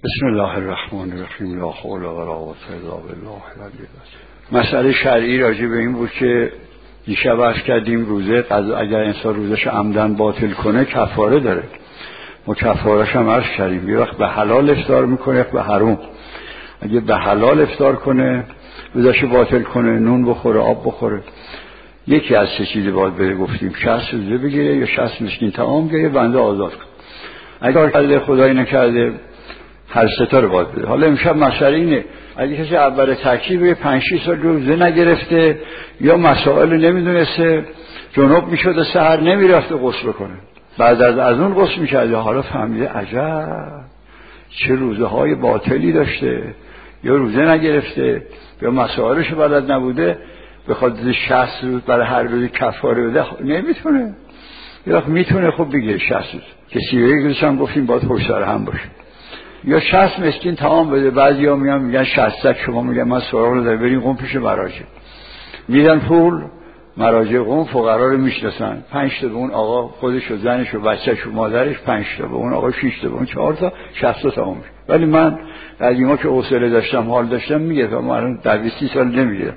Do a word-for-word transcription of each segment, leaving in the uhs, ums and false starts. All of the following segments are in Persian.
بسم الله الرحمن الرحیم. لا حول ولا قوة الا بالله العلی العظیم. مسئله شرعی راجع به این بود که دیشب عرض کردیم روزه اگر انسان روزش عمدن باطل کنه کفاره داره. ما کفاره‌اش هم عرض کردیم، یه وقت به حلال افطار میکنه، به حرام. اگه به حلال افطار کنه روزش باطل کنه، نون بخوره، آب بخوره، یکی از سه چیز باید بره. گفتیم شصت روزه بگیره یا شصت مسکین طعام بگیره، بنده آزاد کن. اگر کرده خدایی نکرده هر ستا رو باید بده. حالا امشب مسئله اینه اگه کسی اول ترکیب پنج شش سال روزه نگرفته یا مسائل نمیدونسته، جنوب میشده سحر نمیرفته غسل کنه، بعد از از اون غسل میکرده، حالا فهمیده عجب چه روزه های باطلی داشته، یا روزه نگرفته یا مسائلش بلد نبوده، بخواد شصت روز برای هر روز کفاره بده نمیتونه. یا میتونه خب بگیره شصت روز که سیره روز هم گفتیم باید پشت سر هم باشه، یا شصت مسکین تمام بده. بعضیا میان میگن شصت، شما میگن من سراغ رو دارم، بریم قم پیش مراجع، میدن پول، مراجع قم فقرا رو میشناسن، پنج تا به اون آقا خودش و زنش و بچه‌ش و مادرش، پنج تا به اون آقا، شش تا به اون، چهار تا، شصت تا تمام میشه. ولی من قدیما که حوصله داشتم، حال داشتم، میگم من الان در بیست سال نمیگیرم،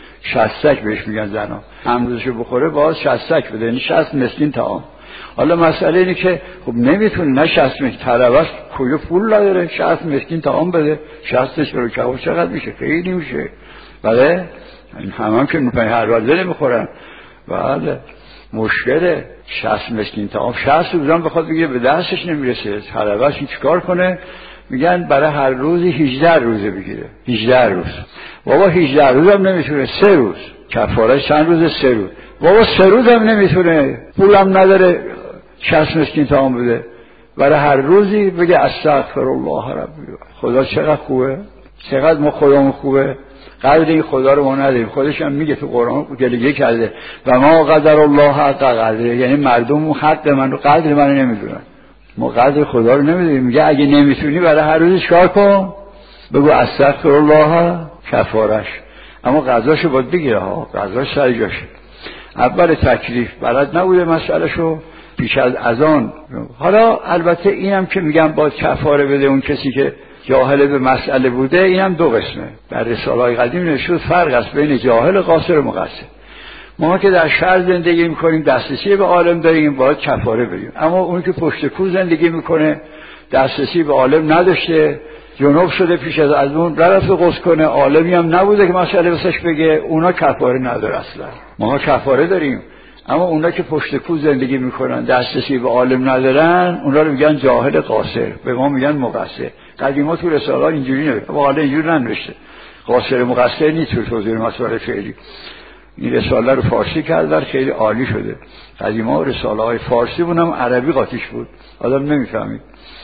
شصت بهش میگن زنا، امروزشو بخوره باز شصت بده، یعنی شصت مسکین تمام. حالا مسئله اینه که خب نمیتونه، نه شصت مسکین طلبه است، کجا پول نداره، شصت مسکین طعام بده، شصتش رو کباب چقدر میشه؟ خیلی میشه. بله این همه هم که نوپنی هر روزه نمیخورن. بله مشکله. شصت مسکین طعام شصت روزم بخواد بگیره به دستش نمیرسه، طلبه‌اش چیکار کنه؟ میگن برای هر روزی هجده روزه بگیره. هجده روز بابا، هجده روز هم نمیتونه، سه روز کفاره چند روز؟ سه روز بابا، سه روز هم نمیتونه، پولم نداره شصت مسکین تمام بده، برای هر روزی بگه استغفر الله ربی. خدا چقدر خوبه، چقدر ما خدامون خوبه، قدر این خدا رو ما نداریم. خودش هم میگه تو قرآن گلگه کرده و ما قدر الله حق قدره، یعنی مردم حق من رو، قدر من رو نمیدونن، ما قدر خدا رو نمیدونیم. میگه اگه نمیتونی برای هر روزش کار کن، بگو استغفر الله کفارش. اما قضاشو باید بگیره ها، قضاش سر جاشه. اول تکلیف بلد نبوده مسئله شو، پیش از اذان. حالا البته اینم که میگم باید کفاره بده اون کسی که جاهل به مسئله بوده، اینم دو قسمه. در رساله‌های قدیم نوشته فرق است بین جاهل قاصر و مقصر. ما که در شهر زندگی میکنیم، دسترسی به عالم داریم، باید کفاره بدیم. اما اون که پشت کو زندگی میکنه، دسترسی به عالم نداشته، جنوب شده، پیش از از اون رفت غسل کنه، عالمی هم نبوده که مسئله واسش بگه، اونا کفاره نداره اصلا. ما کفاره داریم. اما اونا که پشت کو زندگی میکنن، دسترسی به عالم ندارن، اونا رو میگن جاهل قاصر، به ما میگن مقصر. قدیما تو رساله ها اینجوری نوشته، حالا اینجوری ننوشته. قاصر مقصر نیست تو توضیح مسائل فعلی. این رساله رو فارسی کردن، خیلی عالی شده. قدیما رساله های فارسی بودم، عربی قاطیش بود، آدم نمیفهمید.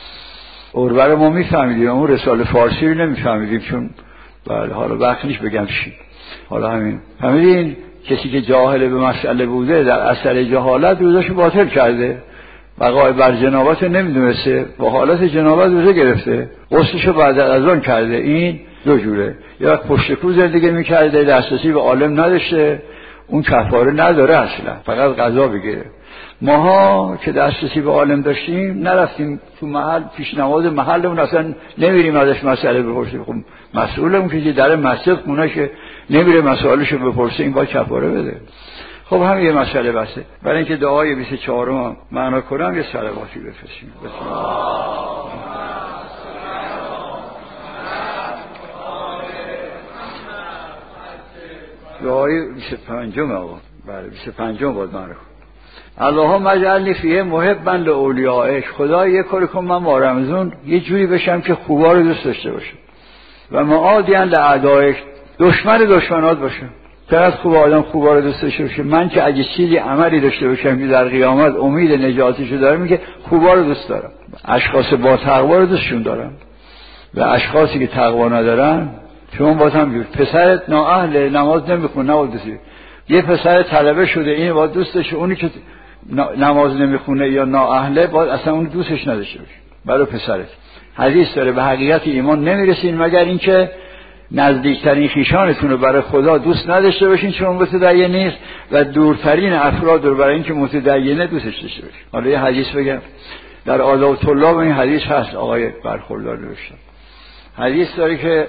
اورور ما میفهمیدیم، اون رساله فارسی رو نمیفهمیدیم، چون بله حالا وقت نیست بگم چی. حالا همین فهمیدین کسی که جاهل به مسئله بوده در اثر جهالت روزاشو باطل کرده، بقای بر جنابت نمیدونسته، با حالت جنابت روزه گرفته، غسلشو بعد از آن کرده. این دو جوره، یا پشت کو زندگی میکرده، دسترسی به عالم نداشته، اون کفاره نداره اصلا، فقط قضا بگیره. ماها که دسترسی به عالم داشتیم نرفتیم تو محل پیش نماز محلمون، اصلا نمیریم ازش مسئله بپرسیم. خب مسئولمون که در مسجد خونه که نمیره مسائلشو بپرسه، این باید کفاره بده. خب هم یه مسئله بسه. برای اینکه دعای بیست و چهارم معنا کنم، یه صلواتی بفرستیم. بسم الله. دعای بیست و پنجم آقا، بله بیست و پنجم باید معنا کنم. اللهم اجعلنی فیه محبا لاولیائک. خدا یه کاری کن من با رمضان یه جوری بشم که خوبا رو دوست داشته باشم و معادیا لاعدائک، دشمن دشمنات باشم. چقدر خوب آدم خوبا رو دوست داشته باشه. من که اگه چیزی عملی داشته باشم که در قیامت امید نجاتیشو دارم، میگه خوبا رو دوست دارم. اشخاص با تقوا رو دوستشون دارم و اشخاصی که تقوا ندارن چون باز هم بیود. پسرت نااهل نماز نمیخونه، نباید دوست. یه پسر طلبه شده، این باید دوست داشته، اونی که نماز نمیخونه یا نااهله باید اصلا اون دوستش نداشته باشه. برای پسرت حدیث داره به حقیقت ایمان نمیرسین مگر اینکه نزدیکترین خیشانتون رو برای خدا دوست نداشته باشین چون متدین نیست، و دورترین افراد رو برای اینکه متدینه دوستش داشته باشین. حالا یه حدیث بگم در آداب طلاب این حدیث هست، آقای برخوردار نوشتن. حدیث داره که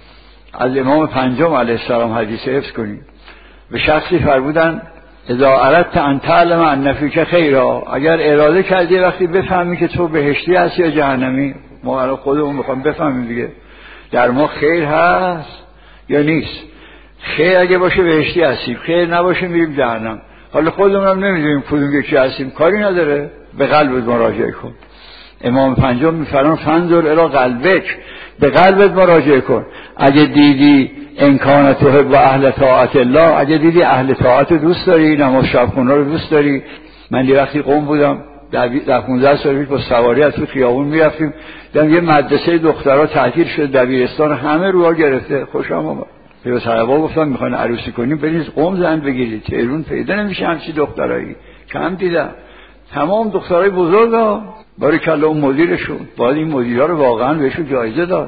از امام پنجم علیه السلام حدیث حفظ کنید. به شخصی فرمودن اذا اردت ان تعلم ان فیک خیرا، اگر اراده کردی وقتی بفهمی که تو بهشتی هستی یا جهنمی، ما الان خودمون میخوام بفهمیم دیگه در ما خیر هست یا نیست. خیر اگه باشه بهشتی هستیم، خیر نباشه میریم جهنم. حالا خودمون هم نمیدونیم کدوم یکی هستیم، کاری نداره، به قلبت مراجعه کن. امام پنجم میفرمان فنظر الی قلبک، به قلبت مراجعه کن. اگه دیدی امکان تحب و اهل طاعت الله، اگه دیدی اهل طاعت دوست داری، نماز شب خوندن رو دوست داری. من یه وقتی قم بودم در پانزده سال پیش با سواری از تو خیابون میرفتیم، دیدم یه مدرسه دخترها تعطیل شده، دبیرستان همه روها گرفته. خوشم اومد. به طلبا گفتم میخواین عروسی کنیم برید قم زن بگیرید، تهران پیدا نمیشه همچین دخترایی. کم دیدم. تمام دخترای بزرگا باریکلا اون مدیرشون، باید این مدیرا رو واقعا بهشون جایزه داد.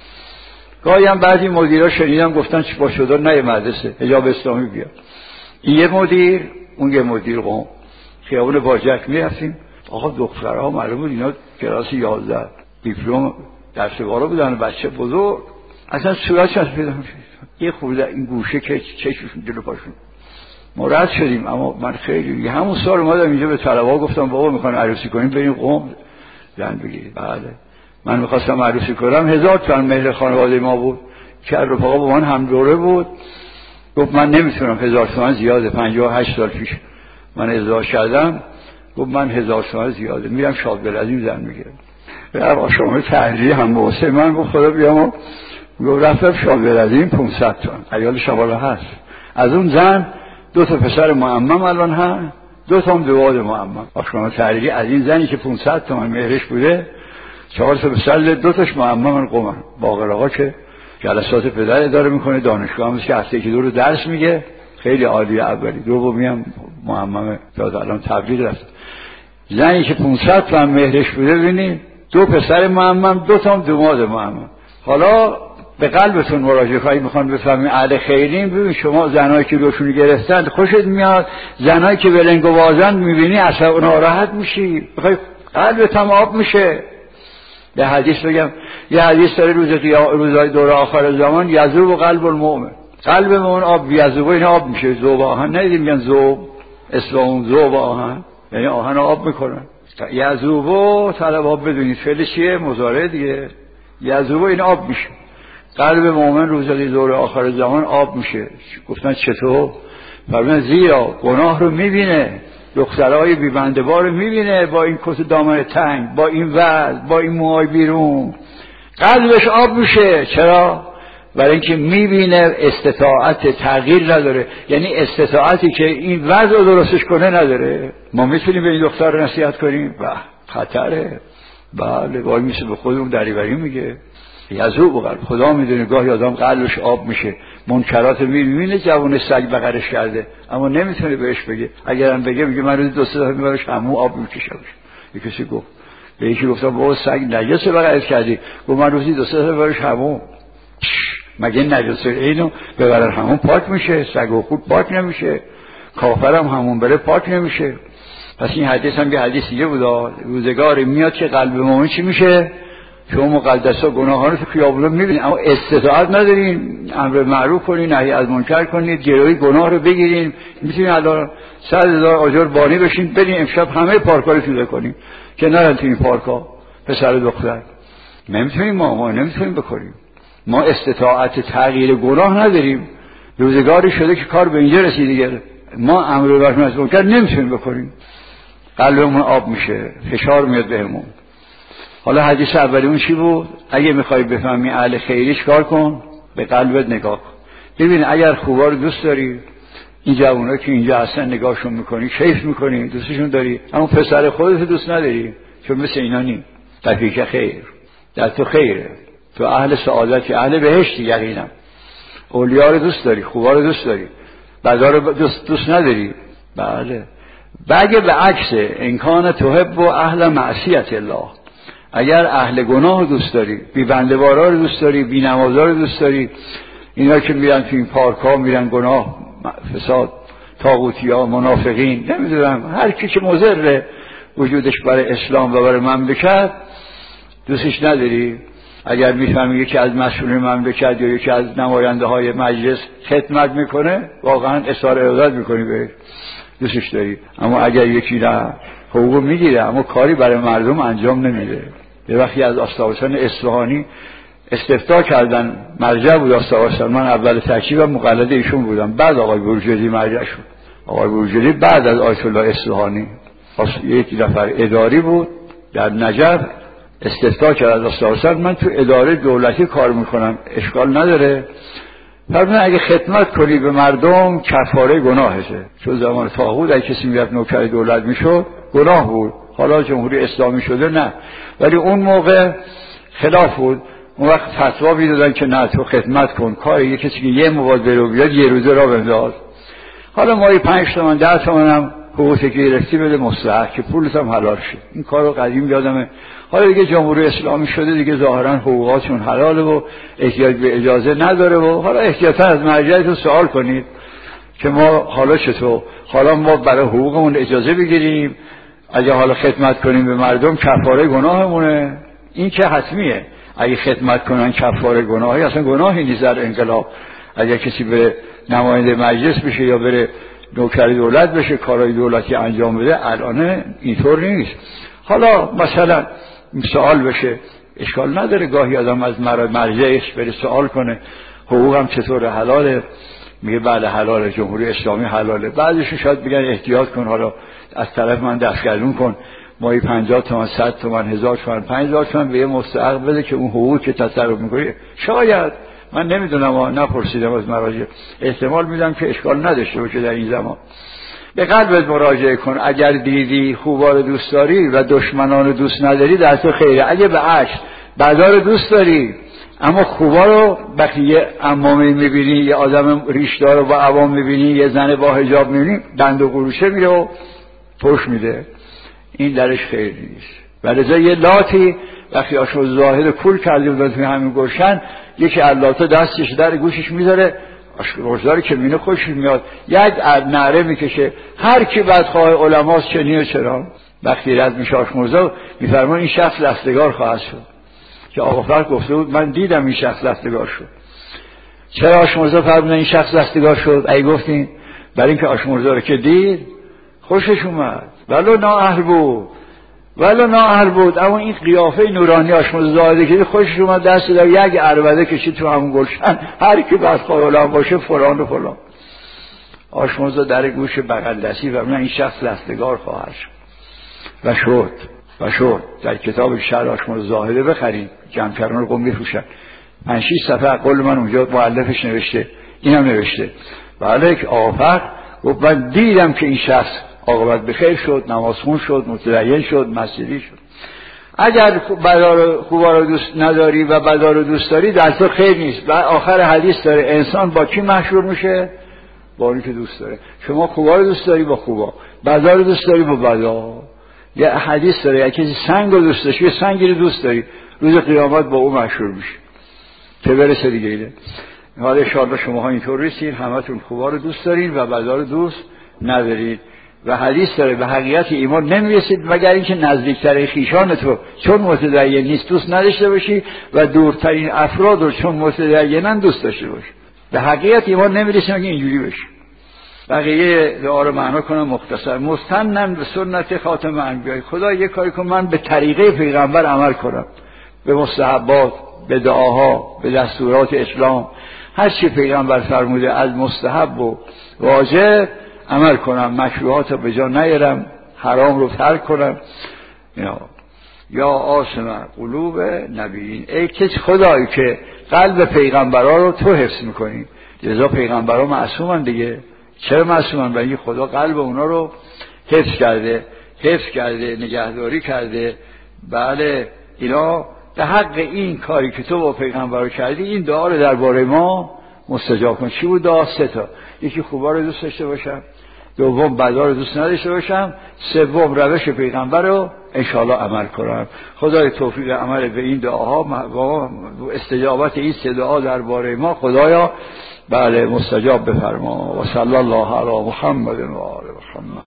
گاهی هم بعضی مدیرا شنیدم گفتن چی با شده نه مدرسه حجاب اسلامی بیا. این یه مدیر، اون یه مدیر قم. خیابون باجک میرفتیم، آقا دخترها معلوم بود اینا کلاس یازده دیپلم درس بالا بودن، بچه بزرگ اصلا صورتش از پیدا میشه. یه خورده این گوشه که چشمشون جلو پاشون. ما رد شدیم، اما من خیلی همون سال اومدم اینجا به طلبا گفتم بابا میخوان عروسی کنیم بریم قم زن بگیرید. بله من میخواستم عروسی کنم، هزار تومن مهر خانواده ما بود که رفقا با من هم دوره بود. گفت من نمیتونم، هزار تومن زیاده. پنجاه و هشت سال پیش من ازدواج کردم، گفت من هزار تومن زیاده، میرم شاد بلدیم زن میگیرم. با شما تحریری هم بوسه من گفت خدا بیام. گفت رفتم شاد بلدیم پانصد تومن، عیال شواله هست. از اون زن دو تا پسر معمم الان هم، دو تا هم دواد معمم. آشکارا تحریری از این زنی که پانصد تومن مهرش بوده، چهار تا پسر، دو تاش معمم قمن. باقر آقا که جلسات پدر اداره میکنه، دانشگاه هم که هفته که دو رو درس میگه، خیلی عالی. اولی دومی هم معمم داد الان تبلیغ رفت. زنی که پانصد تومن مهرش بوده ببینید، دو پسر معمم، دو تا هم دواد معمم. حالا به قلبتون مراجعه کنید. میخوان بفهمین اهل خیرین. ببین شما زنایی که روشون گرفتن خوشت میاد، زنایی که ولنگ و بازن میبینی اصلا ناراحت میشی، بخوای قلبت هم آب میشه. به حدیث بگم، یه حدیث داره روز روزای دور آخر زمان یذوب قلب المؤمن، قلب مؤمن آب یذوب، این آب میشه. ذوب آهن ندیدیم میگن ذوب، اسلام ذوب آهن یعنی آهن آب میکنن. یذوب طلب آب بدونید فعل چیه؟ مضارع دیگه. یذوب این آب میشه. قلب مؤمن روزای دور آخر زمان آب میشه. گفتن چطور؟ فرمودن زیرا گناه رو میبینه، دخترای بی‌بنده‌بار رو میبینه با این کت دامن تنگ، با این وزن، با این موهای بیرون، قلبش آب میشه. چرا؟ برای اینکه میبینه استطاعت تغییر نداره، یعنی استطاعتی که این وضع رو درستش کنه نداره. ما میتونیم به این دختر رو نصیحت کنیم؟ به خطره. بله وای میشه به خودمون دریوری میگه. یذوب قلب، خدا میدونه گاهی آدم قلبش آب میشه، منکرات میبینه، جوون سگ بغلش کرده اما نمیتونه بهش بگه. اگرم بگه میگه من روزی دو سه دفعه میبرش همون آب میکشمش. یکی کسی گفت به یکی گفتم بابا سگ نجس بغلش کردی؟ گفت من روزی دو سه دفعه میبرش همون. مگه نجس اینو ببرن همون پاک میشه؟ سگ و خود پاک نمیشه، کافرم همون بره پاک نمیشه. پس این حدیث هم یه حدیث دیگه بود. روزگاری میاد که قلب مومن چی میشه؟ شما مقدسا گناهان رو تو خیابون میبینید اما استطاعت ندارین امر معروف کنین، نهی از منکر کنید، جلوی گناه رو بگیرین. میتونین الان صد هزار آجر بانی بشین برین امشب همه پارک‌ها رو پیاده کنیم که نرن تو این پارک‌ها پسر و دختر. نمیتونیم، ما ما نمیتونیم بکنیم. ما استطاعت تغییر گناه نداریم. روزگاری شده که کار به اینجا رسید دیگه، ما امر معروف از منکر نمیتونیم بکنیم. قلبمون آب میشه، فشار میاد بهمون. حالا حدیث اولی اون چی بود؟ اگه میخوای بفهمی اهل خیری چیکار کن؟ به قلبت نگاه کن. ببین اگر خوبا رو دوست داری، این جوونا که اینجا اصلا نگاهشون میکنی کیف میکنی، دوستشون داری، اما پسر خودت دوست نداری چون مثل اینا نی. تفیک خیر در تو خیره، تو اهل سعادتی، اهل بهشتی یقینا. اولیا رو دوست داری، خوبا رو دوست داری، بدا رو دوست, دوست نداری. بله. بگه به عکسه، امکان تحب و اهل معصیت الله، اگر اهل گناه رو دوست داری، بی بنده‌وارا رو دوست داری، بی نمازا رو دوست داری، اینا که میرن تو این پارک‌ها میرن گناه، فساد، طاغوتی‌ها، منافقین، نمیدونم هر کی که مضر وجودش برای اسلام و برای مملکت دوستش نداری. اگر میفهمی یکی از مسئولین مملکت یا یکی از نماینده های مجلس خدمت میکنه واقعا اظهار ارادت میکنی بهش، دوستش داری. اما اگر یکی نه حقوق میگیره اما کاری برای مردم انجام نمیده. یه وقتی از آستاوسان اصفهانی استفتاء کردن، مرجع بود آستاوسان، من اول تکشیف مقلد ایشون بودم، بعد آقای بروجردی مرجع شد. آقای بروجردی بعد از آیت الله اصفهانی یک نفر اداری بود در نجف، استفتاء کرد از آستاوسان، من تو اداره دولتی کار میکنم اشکال نداره، فرمودن اگه خدمت کنی به مردم کفاره گناهشه. چون زمان طاغوت اگه کسی میرفت نوکر دولت میشد گناه بود، حالا جمهوری اسلامی شده نه، ولی اون موقع خلاف بود. اون وقت فتوا میدادن که نه تو خدمت کن، کار یه کسی که یه مبادله رو بیاد یه روزه را بنداز. حالا مایی پنج تومن ده تومن هم حقوقی که گرفتی بده مستحق که پولت هم حلال شد. این کارو قدیم یادمه. حالا دیگه جمهوری اسلامی شده دیگه ظاهرا حقوقاتشون حلاله و احتیاج به اجازه نداره و حالا احتیاطاً از مرجعتون سوال کنید که ما حالا چطور، حالا ما برای حقوقمون اجازه بگیریم، اگه حالا خدمت کنیم به مردم کفاره گناهمونه. این که حتمیه، اگه خدمت کنن کفاره گناهی، اصلا گناهی نیست در انقلاب. اگه کسی به نماینده مجلس بشه یا بره نوکر دولت بشه کارهای دولتی انجام بده، الان اینطور نیست. حالا مثلا سوال بشه اشکال نداره، گاهی آدم از مرجعش بره سوال کنه حقوقم چطوره، حلاله؟ میگه بله حلاله، جمهوری اسلامی حلاله. بعضیش شاید بگن احتیاط کن، حالا از طرف من دستگردون کن، مایی پنجاه تومن صد تومن هزار تومن پنج هزار تومن به یه مستحق بده که اون حقوقی که تصرف میکنی. شاید من نمیدونم و نپرسیدم از مراجع، احتمال میدم که اشکال نداشته باشه در این زمان. به قلبت مراجعه کن، اگر دیدی خوبا رو دوست داری و دشمنان رو دوست نداری در تو خیره. اگه به عکس بدا رو دوست داری اما خوبا رو وقتی یه عمامه میبینی، یه آدم ریشدار رو با عوام میبینی، یه زن با حجاب میبینی، دند و قروشه میره و پشت میده، این درش خیر نیست. ولذا یه لاتی وقتی آشو زاهد کول کرده بودن توی همین گلشن، یکی علاتا دستش در گوشش میذاره، روزداری که مینه خوشش میاد، یک نعره میکشه هر کی بدخواه علماست چنین و چرا. وقتی رد میشه آشمرزا میفرمان این شخص رستگار خواهد شد، که آقا فرق گفته بود من دیدم این شخص رستگار شد. چرا آشمرزا فرمودن این شخص رستگار شد؟ ای گفتین برای اینکه آشمرزا رو که دید خوشش اومد، ولو نااهل بود ولو نااهل بود، اما این قیافه نورانی آشمرزا زاهده که خوشش اومد، دست در یک عربده کشید تو همون گلشن، هر کی بدخواه علم باشه فلان و فلان. آشمرزا در گوش بغل دستی و این شخص رستگار خواهد شد و شد و شد. در کتاب شرح آشمرزا زاهده بخرید، جمکران رو قم میفروشن، پنج شش صفحه قول من اونجا مؤلفش نوشته، اینم نوشته. بله که آفر گفت من دیدم که این شخص عاقبت به خیر شد، نمازخون شد، متدین شد، مسیحی شد. اگر خوبا رو دوست نداری و بدا رو دوست داری در تو خیر نیست. و آخر حدیث داره انسان با کی مشهور میشه؟ با اونی که دوست داره. شما خوبا رو دوست داری با خوبا، بدا رو دوست داری با بدا. یه حدیث داره اگه کسی سنگ رو دوست داشت، یه سنگی رو دوست داری، روز قیامت با اون مشهور میشه. چه برسه دیگه اینه. حالا ان شاءالله شماها اینطور نیستین، همتون خوبا رو دوست دارین و بدا رو دوست ندارید. و حدیث داره به حقیقت ایمان نمیرسید مگر اینکه نزدیکترین خیشان تو چون متدین نیست دوست نداشته باشی و دورترین افراد رو چون متدینن دوست داشته باشی. به حقیقت ایمان نمیرسید مگر اینجوری باشی. بقیه دعا رو معنا کنم مختصر. مستنن به سنت خاتم انبیاء، خدا یک کاری کن من به طریقه پیغمبر عمل کنم، به مستحبات، به دعاها، به دستورات اسلام، هر چی پیغمبر فرموده از مستحب و واجب عمل کنم، مشروعات رو به جا نیارم، حرام رو ترک کنم. یا یا آسمه قلوب نبیین، ای کس خدایی که قلب پیغمبرها رو تو حفظ میکنی. لذا پیغمبرها معصومن دیگه. چرا معصومن؟ برای اینکه خدا قلب اونا رو حفظ کرده، حفظ کرده، نگهداری کرده. بله اینا به حق این کاری که تو با پیغمبرها کردی این دعا رو درباره ما مستجاب کن. چی بود دعا؟ سه تا. یکی خوبا رو دوست داشته باشم، دوم بدا رو دوست نداشته باشم، سوم روش پیغمبر رو انشاءالله عمل کنم. خدای توفیق عمل به این دعاها و استجابت این سه دعا درباره ما خدایا بله مستجاب بفرما. و صلی الله علی محمد و آل محمد.